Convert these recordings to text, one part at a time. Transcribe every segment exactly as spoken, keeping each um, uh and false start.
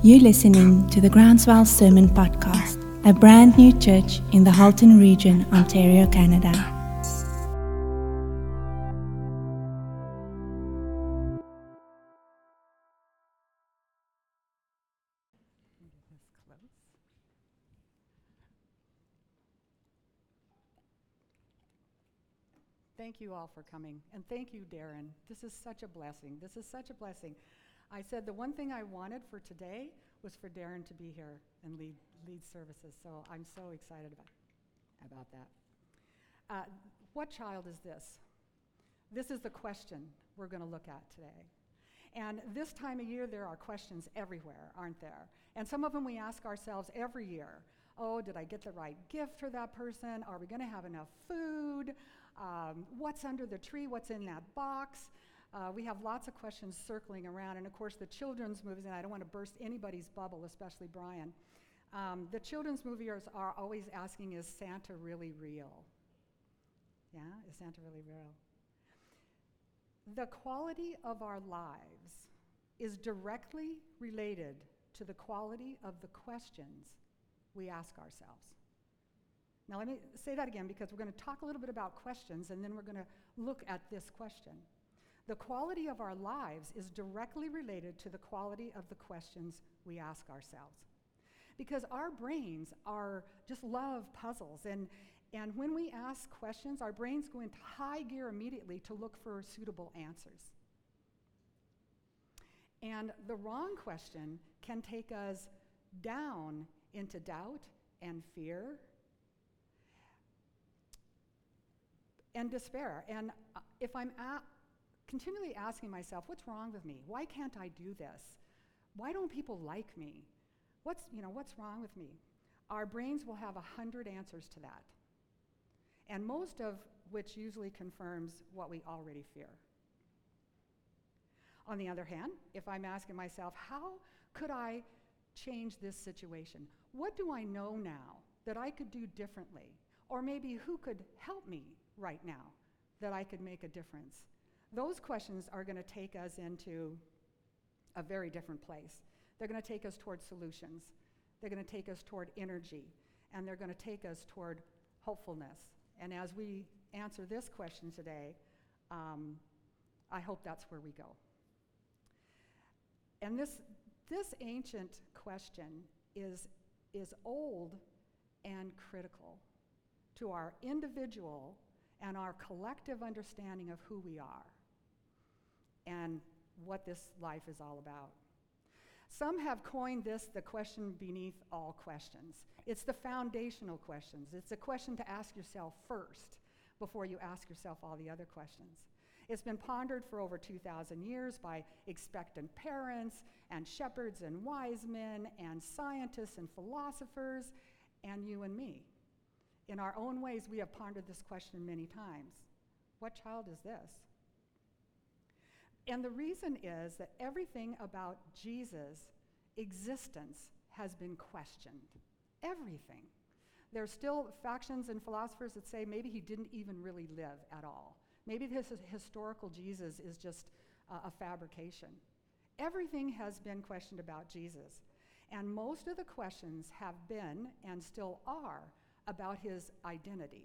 You're listening to the Groundswell Sermon Podcast, a brand new church in the Halton region, Ontario, Canada. Thank you all for coming, and thank you, Darren. This is such a blessing. This is such a blessing. I said the one thing I wanted for today was for Darren to be here and lead lead services, so I'm so excited about, about that. Uh, what child is this? This is the question we're going to look at today. And this time of year, there are questions everywhere, aren't there? And some of them we ask ourselves every year. Oh, did I get the right gift for that person? Are we going to have enough food? Um, what's under the tree? What's in that box? Uh, we have lots of questions circling around, and of course the children's movies, and I don't want to burst anybody's bubble, especially Brian. Um, the children's movies are always asking, is Santa really real? Yeah, is Santa really real? The quality of our lives is directly related to the quality of the questions we ask ourselves. Now let me say that again, because we're going to talk a little bit about questions, and then we're going to look at this question. The quality of our lives is directly related to the quality of the questions we ask ourselves. Because our brains are just love puzzles, and, and when we ask questions, our brains go into high gear immediately to look for suitable answers. And the wrong question can take us down into doubt and fear and despair. And if I'm at continually asking myself, what's wrong with me? Why can't I do this? Why don't people like me? What's, you know, what's wrong with me? Our brains will have a hundred answers to that, and most of which usually confirms what we already fear. On the other hand, if I'm asking myself, how could I change this situation? What do I know now that I could do differently? Or maybe who could help me right now that I could make a difference? Those questions are going to take us into a very different place. They're going to take us toward solutions. They're going to take us toward energy, and they're going to take us toward hopefulness. And as we answer this question today, um, I hope that's where we go. And this, this ancient question is, is old and critical to our individual and our collective understanding of who we are and what this life is all about. Some have coined this the question beneath all questions. It's the foundational questions. It's a question to ask yourself first before you ask yourself all the other questions. It's been pondered for over two thousand years by expectant parents and shepherds and wise men and scientists and philosophers and you and me. In our own ways, we have pondered this question many times. What child is this? And the reason is that everything about Jesus' existence has been questioned. Everything. There's still factions and philosophers that say maybe he didn't even really live at all. Maybe this historical Jesus is just uh, a fabrication. Everything has been questioned about Jesus. And most of the questions have been, and still are, about his identity.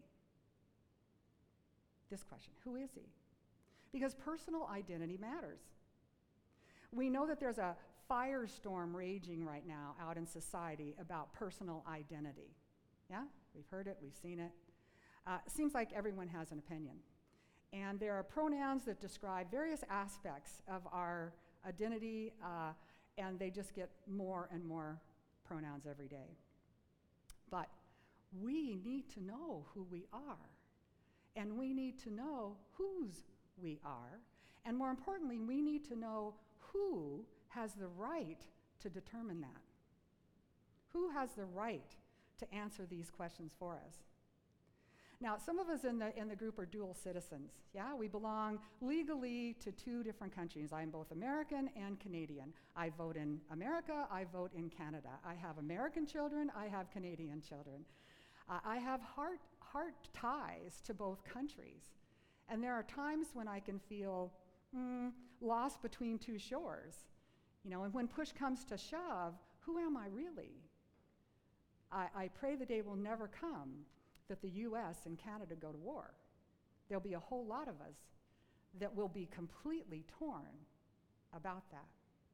This question, who is he? Because personal identity matters. We know that there's a firestorm raging right now out in society about personal identity. Yeah, we've heard it, we've seen it. Uh, it seems like everyone has an opinion. And there are pronouns that describe various aspects of our identity, uh, and they just get more and more pronouns every day. But we need to know who we are, and we need to know whose we are, and more importantly, we need to know who has the right to determine that. Who has the right to answer these questions for us? Now, some of us in the in the group are dual citizens. Yeah, we belong legally to two different countries. I'm both American and Canadian. I vote in America, I vote in Canada. I have American children, I have Canadian children. Uh, I have heart heart ties to both countries. And there are times when I can feel mm, lost between two shores. You know, and when push comes to shove, who am I really? I, I pray the day will never come that the U S and Canada go to war. There'll be a whole lot of us that will be completely torn about that.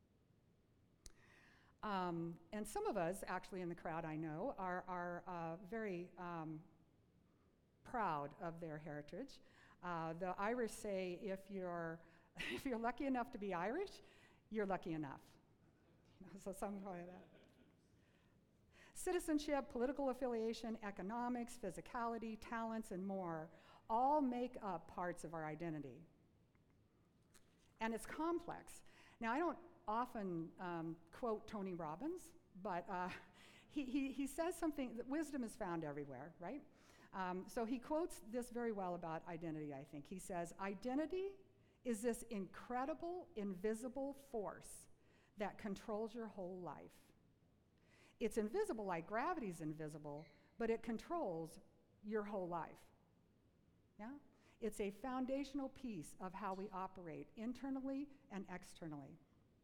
Um, and some of us, actually in the crowd I know, are, are uh, very um, proud of their heritage. Uh, the Irish say if you're, if you're lucky enough to be Irish, you're lucky enough. You know, so something like that. Citizenship, political affiliation, economics, physicality, talents, and more all make up parts of our identity. And it's complex. Now, I don't often um, quote Tony Robbins, but uh, he, he, he says something, that wisdom is found everywhere, right? Um, so he quotes this very well about identity, I think. He says, identity is this incredible, invisible force that controls your whole life. It's invisible like gravity's invisible, but it controls your whole life. Yeah? It's a foundational piece of how we operate internally and externally.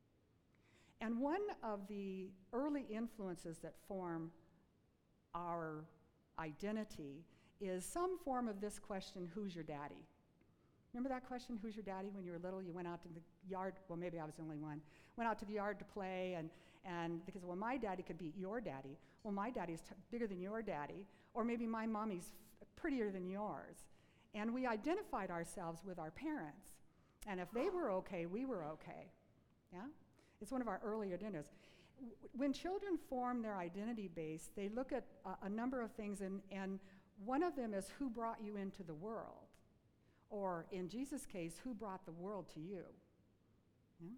And one of the early influences that form our identity is some form of this question, who's your daddy? Remember that question, who's your daddy? When you were little, you went out to the yard, well, maybe I was the only one, went out to the yard to play, and, and because, well, my daddy could beat your daddy. Well, my daddy's t- bigger than your daddy, or maybe my mommy's f- prettier than yours. And we identified ourselves with our parents. And if they were okay, we were okay. Yeah? It's one of our earlier identities. W- when children form their identity base, they look at a, a number of things, and, and one of them is who brought you into the world. Or in Jesus' case, who brought the world to you? Yeah?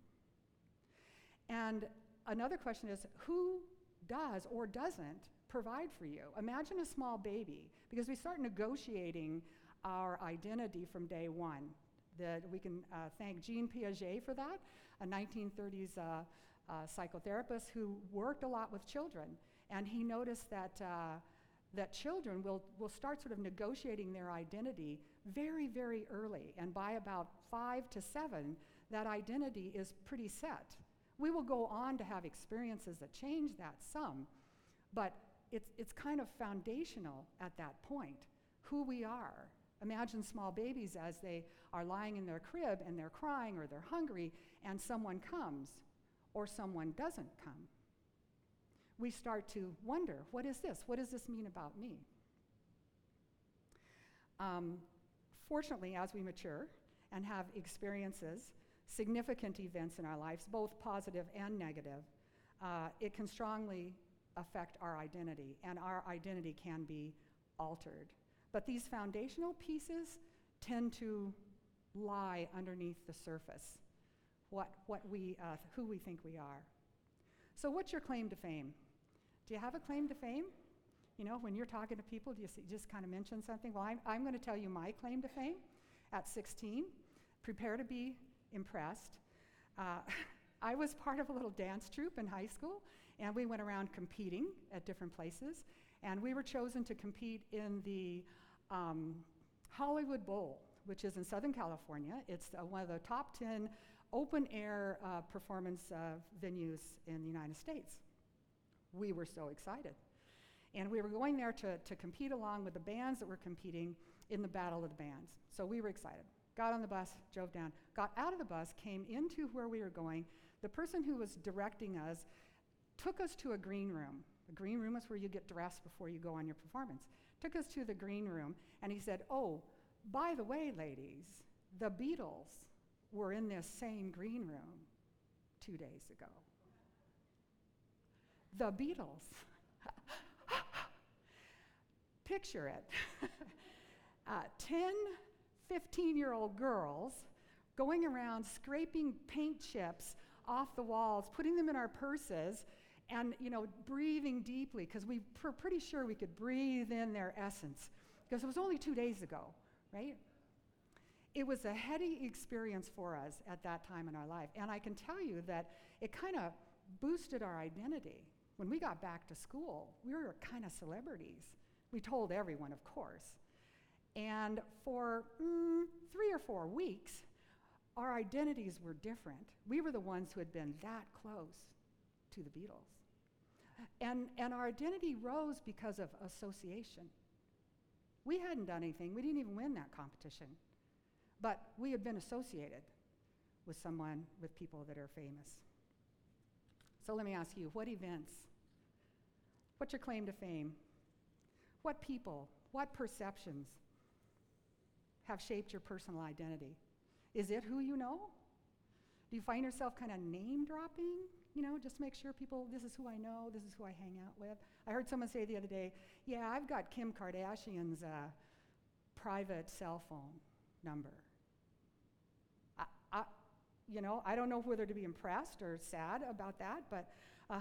And another question is, who does or doesn't provide for you? Imagine a small baby, because we start negotiating our identity from day one. That we can uh, thank Jean Piaget for that, a nineteen thirties uh, uh, psychotherapist who worked a lot with children. And he noticed that uh, that children will, will start sort of negotiating their identity very, very early. And by about five to seven, that identity is pretty set. We will go on to have experiences that change that some, but it's, it's kind of foundational at that point, who we are. Imagine small babies as they are lying in their crib and they're crying or they're hungry, and someone comes or someone doesn't come. We start to wonder, what is this? What does this mean about me? Um, fortunately, as we mature and have experiences, significant events in our lives, both positive and negative, uh, it can strongly affect our identity, and our identity can be altered. But these foundational pieces tend to lie underneath the surface, what, what we, uh, who we think we are. So what's your claim to fame? Do you have a claim to fame? You know, when you're talking to people, do you see, just kind of mention something? Well, I'm, I'm going to tell you my claim to fame. At sixteen, prepare to be impressed. Uh, I was part of a little dance troupe in high school, and we went around competing at different places, and we were chosen to compete in the um, Hollywood Bowl, which is in Southern California. It's uh, one of the top ten open-air uh, performance uh, venues in the United States. We were so excited. And we were going there to, to compete along with the bands that were competing in the Battle of the Bands. So we were excited. Got on the bus, drove down, got out of the bus, came into where we were going. The person who was directing us took us to a green room. A green room is where you get dressed before you go on your performance. Took us to the green room, and he said, oh, by the way, ladies, the Beatles were in this same green room two days ago. The Beatles. Picture it. uh, ten, fifteen-year-old girls going around scraping paint chips off the walls, putting them in our purses, and you know, breathing deeply, because we were pretty sure we could breathe in their essence, because it was only two days ago, right? It was a heady experience for us at that time in our life, and I can tell you that it kind of boosted our identity. When we got back to school, we were kind of celebrities. We told everyone, of course. And for mm, three or four weeks, our identities were different. We were the ones who had been that close to the Beatles. And, and our identity rose because of association. We hadn't done anything. We didn't even win that competition. But we had been associated with someone, with people that are famous. So let me ask you, what events? What's your claim to fame? What people, what perceptions have shaped your personal identity? Is it who you know? Do you find yourself kind of name dropping? You know, just to make sure people, this is who I know, this is who I hang out with. I heard someone say the other day, yeah, I've got Kim Kardashian's uh, private cell phone number. I, I, you know, I don't know whether to be impressed or sad about that, but uh,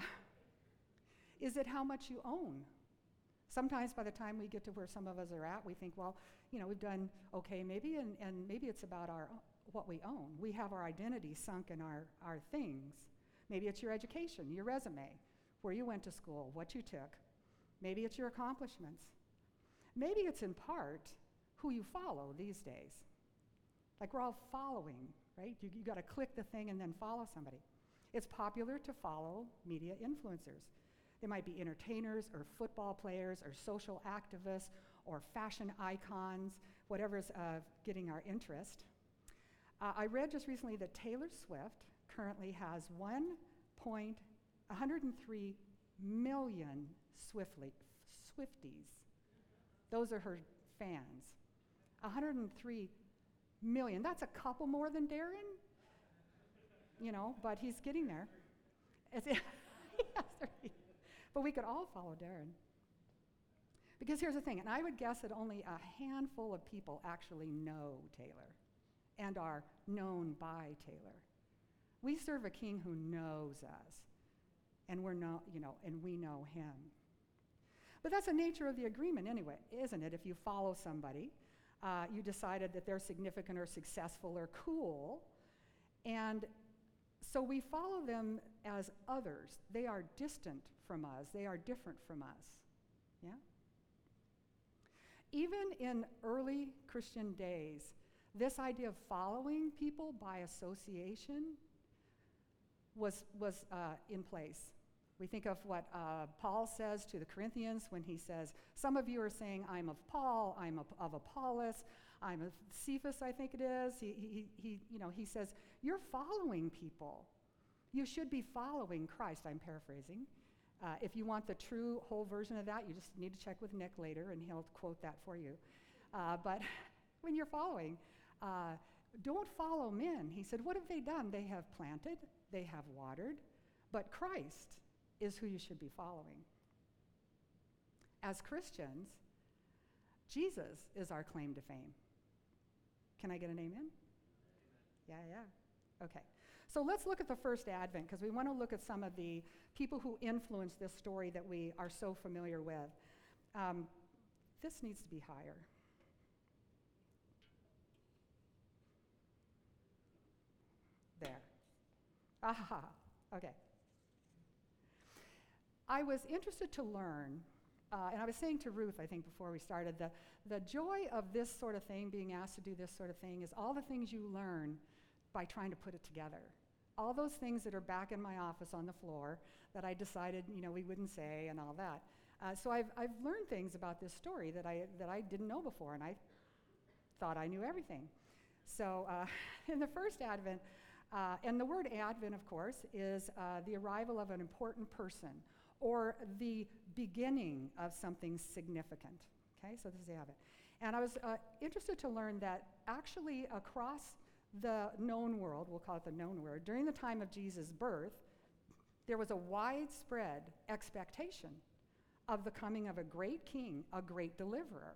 is it how much you own? Sometimes by the time we get to where some of us are at, we think, well, you know, we've done okay maybe, and, and maybe it's about our what we own. We have our identity sunk in our, our things. Maybe it's your education, your resume, where you went to school, what you took. Maybe it's your accomplishments. Maybe it's in part who you follow these days. Like we're all following, right? You, you got to click the thing and then follow somebody. It's popular to follow media influencers. They might be entertainers or football players or social activists or fashion icons, whatever's uh, getting our interest. Uh, I read just recently that Taylor Swift currently has one point one hundred three million Swiftly, Swifties. Those are her fans. one hundred three million. That's a couple more than Darren, you know, but he's getting there. It's, yes, right. But we could all follow Darren. Because here's the thing, and I would guess that only a handful of people actually know Taylor and are known by Taylor. We serve a king who knows us, and we're not, you know, and we know him. But that's the nature of the agreement anyway, isn't it? If you follow somebody, uh, you decided that they're significant or successful or cool, and so we follow them as others. They are distant from us. They are different from us. Yeah? Even in early Christian days, this idea of following people by association was, was uh, in place. We think of what uh, Paul says to the Corinthians when he says, some of you are saying, I'm of Paul, I'm of, of Apollos, I'm of Cephas, I think it is. He, he, he, you know, he says, you're following people. You should be following Christ, I'm paraphrasing. Uh, if you want the true whole version of that, you just need to check with Nick later, and he'll quote that for you. Uh, but when you're following, uh, don't follow men. He said, what have they done? They have planted, they have watered, but Christ is who you should be following. As Christians, Jesus is our claim to fame. Can I get an amen? Yeah, yeah. Okay. So let's look at the first Advent, because we want to look at some of the people who influenced this story that we are so familiar with. Um, this needs to be higher. There. Aha. Okay. I was interested to learn, uh, and I was saying to Ruth, I think before we started, the, the joy of this sort of thing, being asked to do this sort of thing, is all the things you learn by trying to put it together. All those things that are back in my office on the floor that I decided, you know, we wouldn't say and all that. Uh, so I've, I've learned things about this story that I, that I didn't know before, and I thought I knew everything. So uh, in the first Advent, uh, and the word Advent, of course, is uh, the arrival of an important person, or the beginning of something significant. Okay, so this is the Advent. And I was uh, interested to learn that actually across the known world, we'll call it the known world, during the time of Jesus' birth, there was a widespread expectation of the coming of a great king, a great deliverer.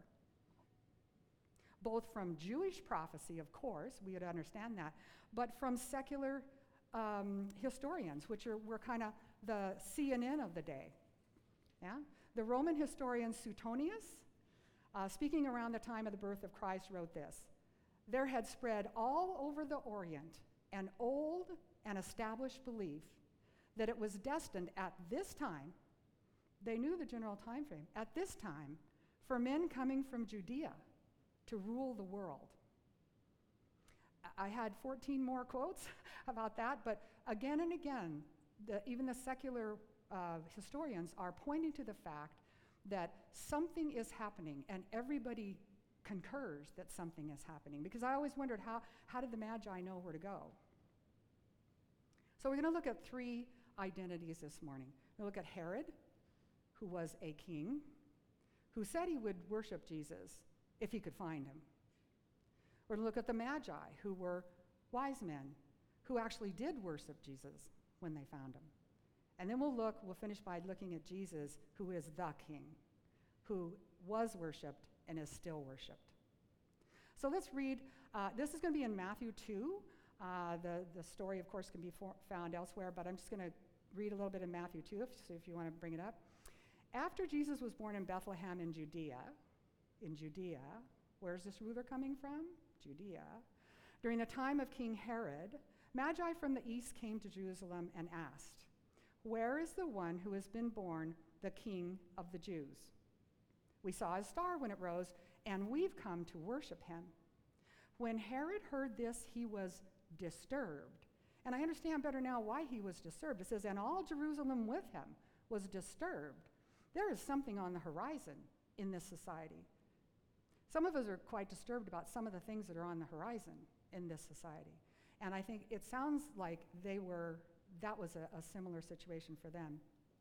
Both from Jewish prophecy, of course, we would understand that, but from secular um, historians, which are, were kind of the C N N of the day. Yeah? The Roman historian Suetonius, uh, speaking around the time of the birth of Christ, wrote this: there had spread all over the Orient an old and established belief that it was destined at this time, they knew the general time frame, at this time, for men coming from Judea to rule the world. I had fourteen more quotes about that, but again and again, the, even the secular uh, historians are pointing to the fact that something is happening, and everybody concurs that something is happening. Because I always wondered, how, how did the Magi know where to go? So we're going to look at three identities this morning. We're going to look at Herod, who was a king, who said he would worship Jesus if he could find him. We're going to look at the Magi, who were wise men, who actually did worship Jesus when they found him. And then we'll look, we'll finish by looking at Jesus, who is the king, who was worshiped and is still worshiped. So let's read, uh, this is going to be in Matthew two. Uh, the, the story, of course, can be for, found elsewhere, but I'm just going to read a little bit in Matthew two, if, so if you want to bring it up. After Jesus was born in Bethlehem in Judea, in Judea, where's this ruler coming from? Judea. During the time of King Herod, Magi from the east came to Jerusalem and asked, "Where is the one who has been born the King of the Jews? We saw his star when it rose, and we've come to worship him." When Herod heard this, he was disturbed. And I understand better now why he was disturbed. It says, "And all Jerusalem with him was disturbed." There is something on the horizon in this society. Some of us are quite disturbed about some of the things that are on the horizon in this society. And I think it sounds like they were, that was a, a similar situation for them.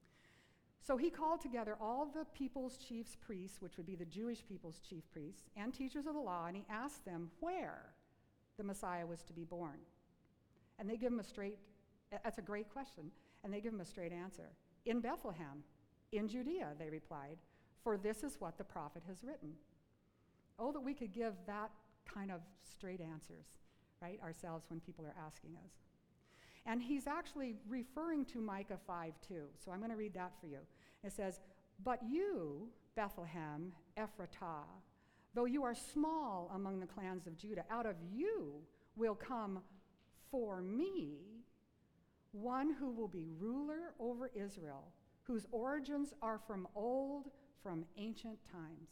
So he called together all the people's chief priests, which would be the Jewish people's chief priests, and teachers of the law, and he asked them where the Messiah was to be born. And they give him a straight, that's a great question, and they give him a straight answer. "In Bethlehem, in Judea," they replied, "for this is what the prophet has written." Oh, that we could give that kind of straight answers, right, ourselves when people are asking us. And he's actually referring to Micah five two. So I'm going to read that for you. It says, "But you, Bethlehem Ephratah, though you are small among the clans of Judah, out of you will come for me one who will be ruler over Israel, whose origins are from old, from ancient times."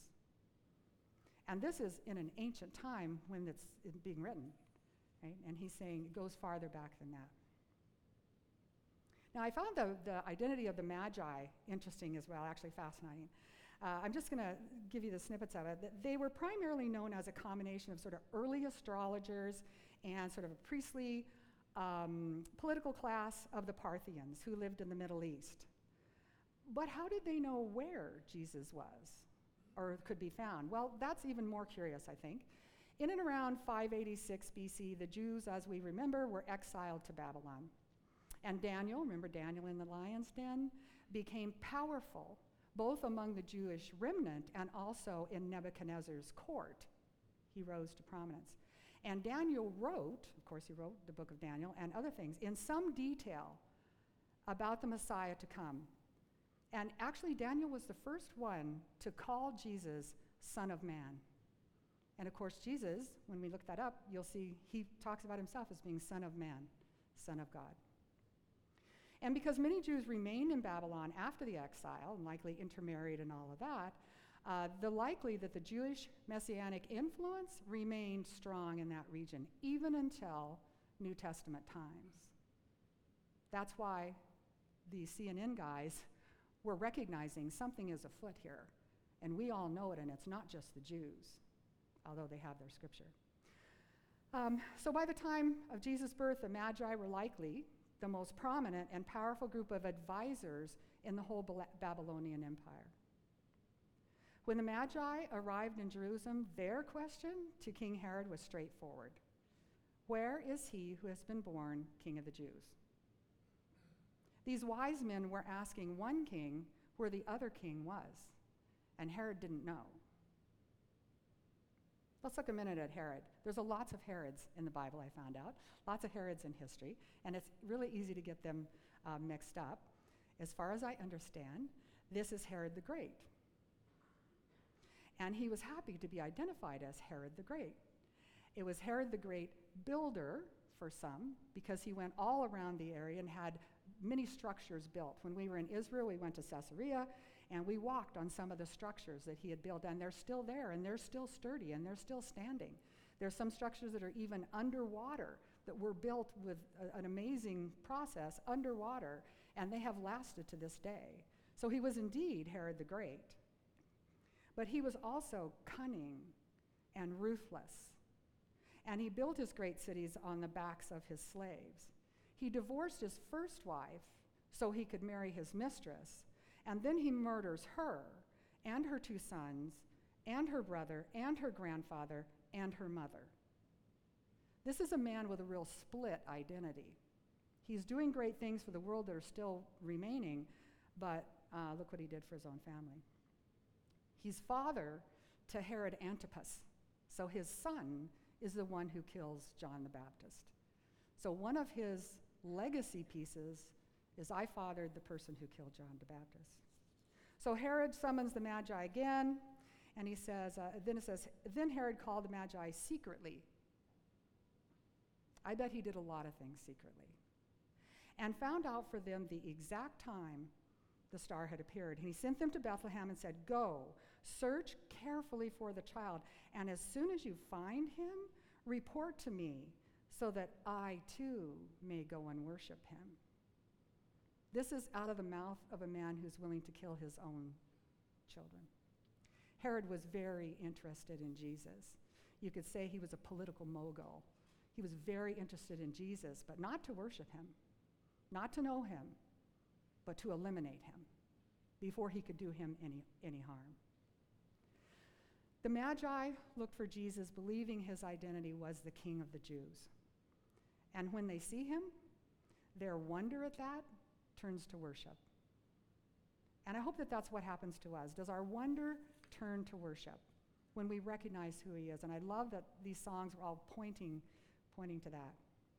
And this is in an ancient time when it's being written, right? And he's saying it goes farther back than that. Now, I found the, the identity of the Magi interesting as well, actually fascinating. Uh, I'm just going to give you the snippets of it. They were primarily known as a combination of sort of early astrologers and sort of a priestly um, political class of the Parthians who lived in the Middle East. But how did they know where Jesus was or could be found? Well, that's even more curious, I think. In and around five eighty-six B C, the Jews, as we remember, were exiled to Babylon. And Daniel, remember Daniel in the lion's den, became powerful both among the Jewish remnant and also in Nebuchadnezzar's court. He rose to prominence. And Daniel wrote, of course he wrote the book of Daniel and other things, in some detail about the Messiah to come. And actually Daniel was the first one to call Jesus Son of Man. And of course Jesus, when we look that up, you'll see he talks about himself as being Son of Man, Son of God. And because many Jews remained in Babylon after the exile, and likely intermarried and all of that, uh, the likely that the Jewish messianic influence remained strong in that region, even until New Testament times. That's why the C N N guys were recognizing something is afoot here, and we all know it, and it's not just the Jews, although they have their scripture. Um, so by the time of Jesus' birth, the Magi were likely the most prominent and powerful group of advisors in the whole Babylonian Empire. When the Magi arrived in Jerusalem, their question to King Herod was straightforward. Where is he who has been born King of the Jews? These wise men were asking one king where the other king was, and Herod didn't know. Let's look a minute at Herod. There's a lots of Herods in the Bible, I found out. Lots of Herods in history, and it's really easy to get them uh, mixed up. As far as I understand, this is Herod the Great. And he was happy to be identified as Herod the Great. It was Herod the Great builder for some, because he went all around the area and had many structures built. When we were in Israel, we went to Caesarea, and we walked on some of the structures that he had built, and they're still there, and they're still sturdy, and they're still standing. There's some structures that are even underwater that were built with a, an amazing process underwater, and they have lasted to this day. So he was indeed Herod the Great. But he was also cunning and ruthless. And he built his great cities on the backs of his slaves. He divorced his first wife so he could marry his mistress, and then he murders her and her two sons and her brother and her grandfather and her mother. This is a man with a real split identity. He's doing great things for the world that are still remaining, but uh, look what he did for his own family. He's father to Herod Antipas, so his son is the one who kills John the Baptist. So one of his legacy pieces is I fathered the person who killed John the Baptist. So Herod summons the Magi again, and he says, uh, then it says, then Herod called the Magi secretly. I bet he did a lot of things secretly. And found out for them the exact time the star had appeared. And he sent them to Bethlehem and said, go, search carefully for the child, and as soon as you find him, report to me, so that I too may go and worship him. This is out of the mouth of a man who's willing to kill his own children. Herod was very interested in Jesus. You could say he was a political mogul. He was very interested in Jesus, but not to worship him, not to know him, but to eliminate him before he could do him any, any harm. The Magi looked for Jesus, believing his identity was the King of the Jews. And when they see him, their wonder at that turns to worship. And I hope that that's what happens to us. Does our wonder turn to worship when we recognize who he is? And I love that these songs were all pointing, pointing to that.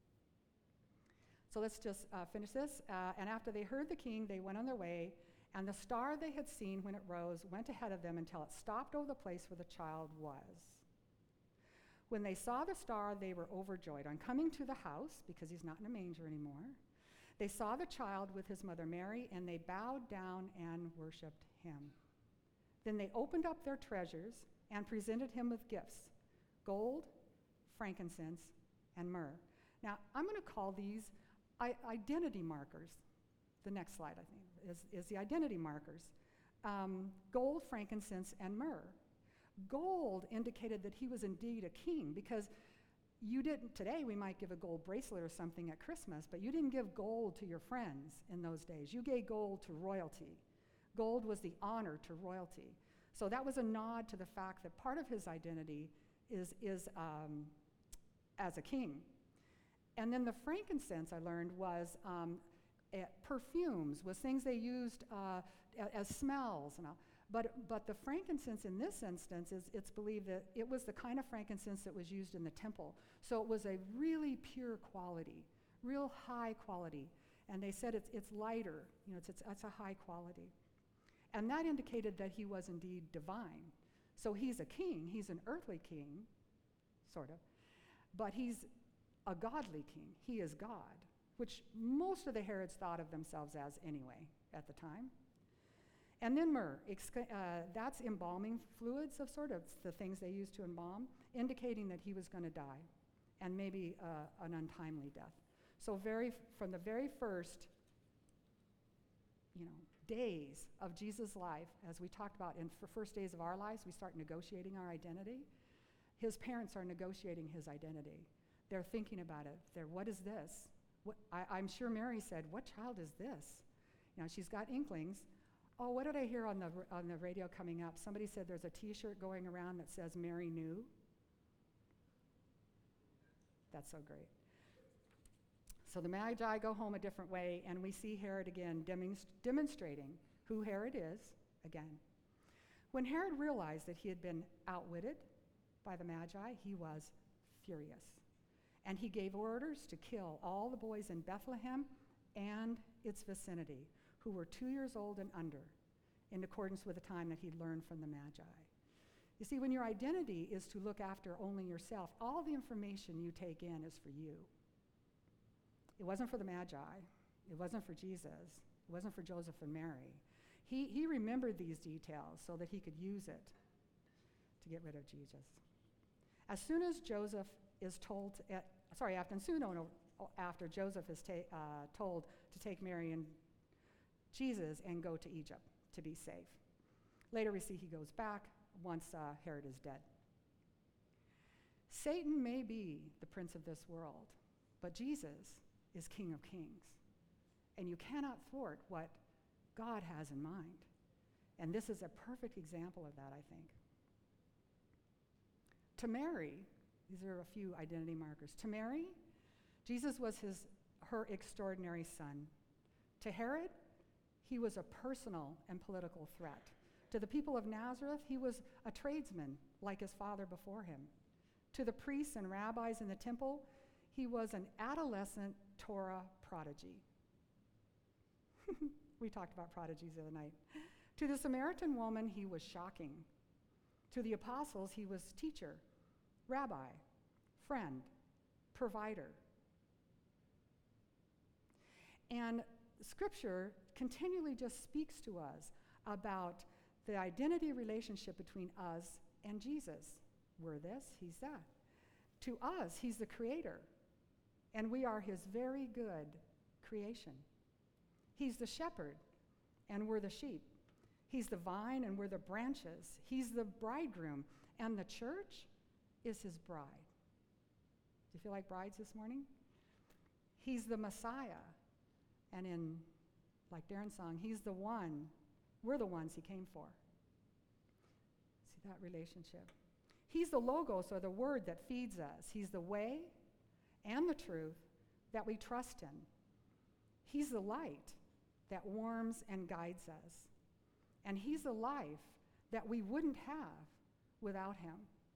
So let's just uh, finish this. Uh, and after they heard the king, they went on their way, and the star they had seen when it rose went ahead of them until it stopped over the place where the child was. When they saw the star, they were overjoyed. On coming to the house, because he's not in a manger anymore, they saw the child with his mother Mary, and they bowed down and worshiped him. Then they opened up their treasures and presented him with gifts, gold, frankincense, and myrrh. Now, I'm going to call these I- identity markers. The next slide, I think, is, is the identity markers. Um, gold, frankincense, and myrrh. Gold indicated that he was indeed a king, because you didn't, today we might give a gold bracelet or something at Christmas, but you didn't give gold to your friends in those days. You gave gold to royalty. Gold was the honor to royalty. So that was a nod to the fact that part of his identity is, is um, as a king. And then the frankincense, I learned, was um, uh, perfumes, was things they used uh, as smells and all. But, but the frankincense in this instance, is it's believed that it was the kind of frankincense that was used in the temple. So it was a really pure quality, real high quality. And they said it's, it's lighter, you know, it's, it's, it's a high quality. And that indicated that he was indeed divine. So he's a king, he's an earthly king, sort of, but he's a godly king. He is God, which most of the Herods thought of themselves as anyway at the time. And then myrrh, exca- uh, that's embalming fluids of sort of the things they used to embalm, indicating that he was going to die, and maybe uh, an untimely death. So very, from the very first, you know, days of Jesus' life, as we talked about in the first days of our lives, we start negotiating our identity. His parents are negotiating his identity. They're thinking about it. They're, what is this? What, I, I'm sure Mary said, what child is this? You know, she's got inklings. Oh, what did I hear on the, on the radio coming up? Somebody said there's a T-shirt going around that says Mary knew. That's so great. So the Magi go home a different way, and we see Herod again demonst- demonstrating who Herod is again. When Herod realized that he had been outwitted by the Magi, he was furious. And he gave orders to kill all the boys in Bethlehem and its vicinity who were two years old and under, in accordance with the time that he'd learned from the Magi. You see, when your identity is to look after only yourself, all the information you take in is for you. It wasn't for the Magi. It wasn't for Jesus. It wasn't for Joseph and Mary. He, he remembered these details so that he could use it to get rid of Jesus. As soon as Joseph is told, to, uh, sorry, after, soon no, no, after Joseph is ta- uh, told to take Mary and Jesus and go to Egypt to be safe. Later we see he goes back once uh, Herod is dead. Satan may be the prince of this world, but Jesus is King of Kings. And you cannot thwart what God has in mind. And this is a perfect example of that, I think. To Mary, these are a few identity markers. To Mary, Jesus was his, her extraordinary son. To Herod, he was a personal and political threat. To the people of Nazareth, he was a tradesman like his father before him. To the priests and rabbis in the temple, he was an adolescent Torah prodigy. We talked about prodigies the other night. To the Samaritan woman, he was shocking. To the apostles, he was teacher, rabbi, friend, provider. And Scripture continually just speaks to us about the identity relationship between us and Jesus. We're this, he's that. To us, he's the creator, and we are his very good creation. He's the shepherd, and we're the sheep. He's the vine, and we're the branches. He's the bridegroom, and the church is his bride. Do you feel like brides this morning? He's the Messiah, and in, like Darren's song, he's the one, we're the ones he came for. See that relationship? He's the logos, or the word that feeds us. He's the way and the truth that we trust in. He's the light that warms and guides us. And he's the life that we wouldn't have without him.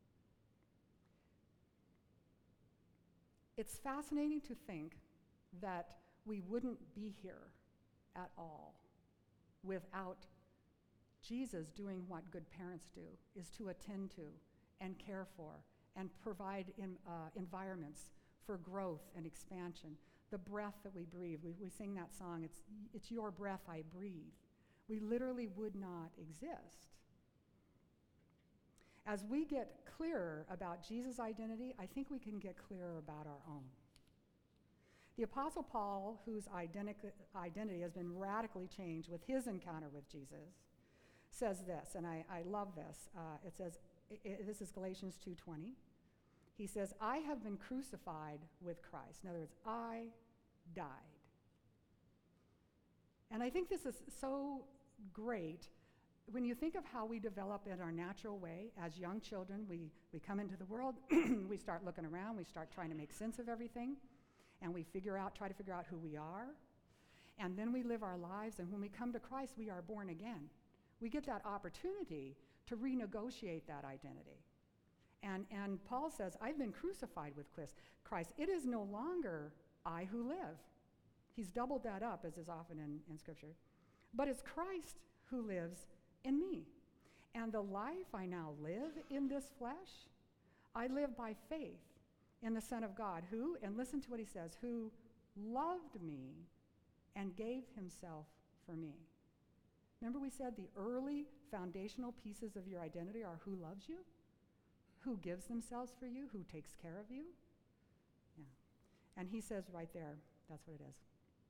It's fascinating to think that we wouldn't be here at all without Jesus doing what good parents do, is to attend to and care for and provide in, uh, environments for growth and expansion. The breath that we breathe, we, we sing that song, it's, it's your breath I breathe. We literally would not exist. As we get clearer about Jesus' identity, I think we can get clearer about our own. The Apostle Paul, whose identi- identity has been radically changed with his encounter with Jesus, says this, and I, I love this. Uh, it says, it, it, this is Galatians two twenty. He says, I have been crucified with Christ. In other words, I died. And I think this is so great when you think of how we develop in our natural way. As young children, we, we come into the world, we start looking around, we start trying to make sense of everything, and we figure out, try to figure out who we are. And then we live our lives, and when we come to Christ, we are born again. We get that opportunity to renegotiate that identity. And, and Paul says, I've been crucified with Christ. It is no longer I who live. He's doubled that up, as is often in, in Scripture. But it's Christ who lives in me. And the life I now live in this flesh, I live by faith in the Son of God, who, and listen to what he says, who loved me and gave himself for me. Remember we said the early foundational pieces of your identity are who loves you, who gives themselves for you, who takes care of you. Yeah. And he says right there, that's what it is.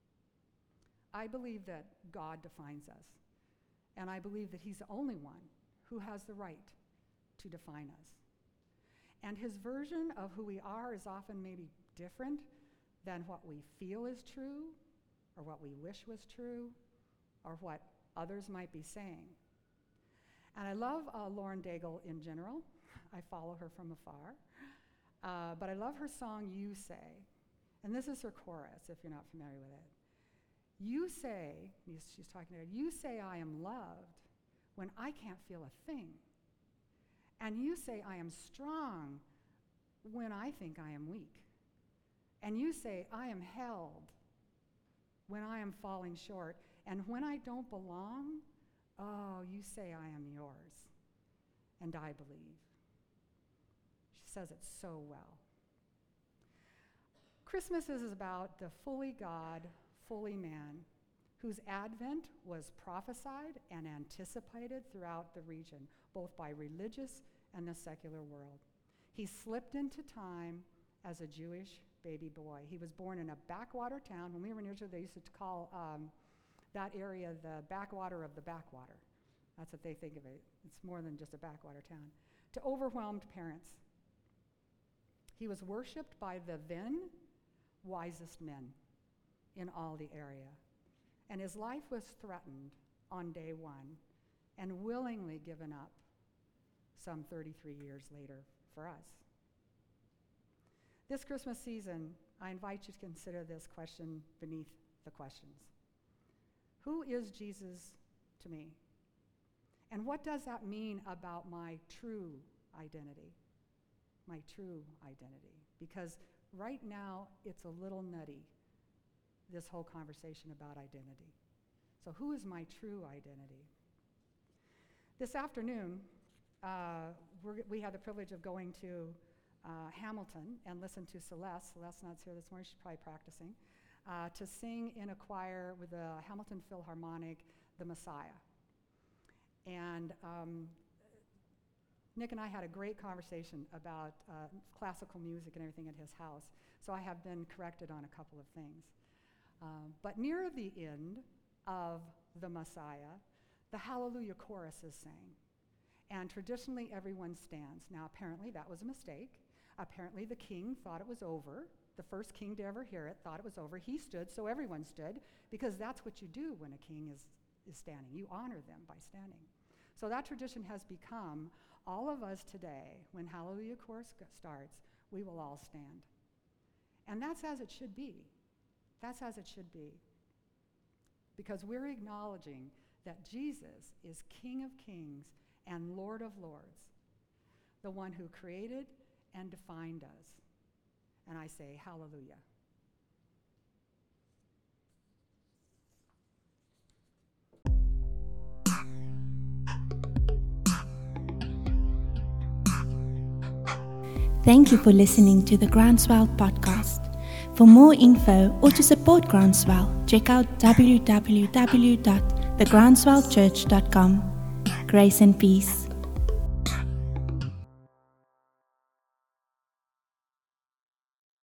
I believe that God defines us. And I believe that he's the only one who has the right to define us. And his version of who we are is often maybe different than what we feel is true, or what we wish was true, or what others might be saying. And I love uh, Lauren Daigle in general. I follow her from afar. Uh, but I love her song, You Say. And this is her chorus, if you're not familiar with it. You say, she's talking to her, you say I am loved when I can't feel a thing. And you say I am strong when I think I am weak. And you say I am held when I am falling short. And when I don't belong, oh, you say I am yours. And I believe. She says it so well. Christmas is about the fully God, fully man, whose advent was prophesied and anticipated throughout the region, both by religious and the secular world. He slipped into time as a Jewish baby boy. He was born in a backwater town. When we were in Israel, they used to call um, that area the backwater of the backwater. That's what they think of it. It's more than just a backwater town. To overwhelmed parents. He was worshipped by the then wisest men in all the area. And his life was threatened on day one and willingly given up some thirty-three years later for us. This Christmas season, I invite you to consider this question beneath the questions. Who is Jesus to me? And what does that mean about my true identity? My true identity. Because right now, it's a little nutty, this whole conversation about identity. So who is my true identity? This afternoon, uh, we're, we had the privilege of going to uh, Hamilton and listen to Celeste. Celeste's not here this morning, she's probably practicing, uh, to sing in a choir with the Hamilton Philharmonic, The Messiah. And um, Nick and I had a great conversation about uh, classical music and everything at his house, so I have been corrected on a couple of things. Um, but near the end of The Messiah, the Hallelujah chorus is sang. And traditionally, everyone stands. Now, apparently, that was a mistake. Apparently, the king thought it was over. The first king to ever hear it thought it was over. He stood, so everyone stood, because that's what you do when a king is, is standing. You honor them by standing. So that tradition has become, all of us today, when Hallelujah chorus starts, we will all stand. And that's as it should be. That's as it should be. Because we're acknowledging that Jesus is King of Kings and Lord of Lords, the one who created and defined us. And I say, hallelujah. Thank you for listening to the Groundswell podcast. For more info or to support Groundswell, check out w w w dot the groundswell church dot com. Grace and peace.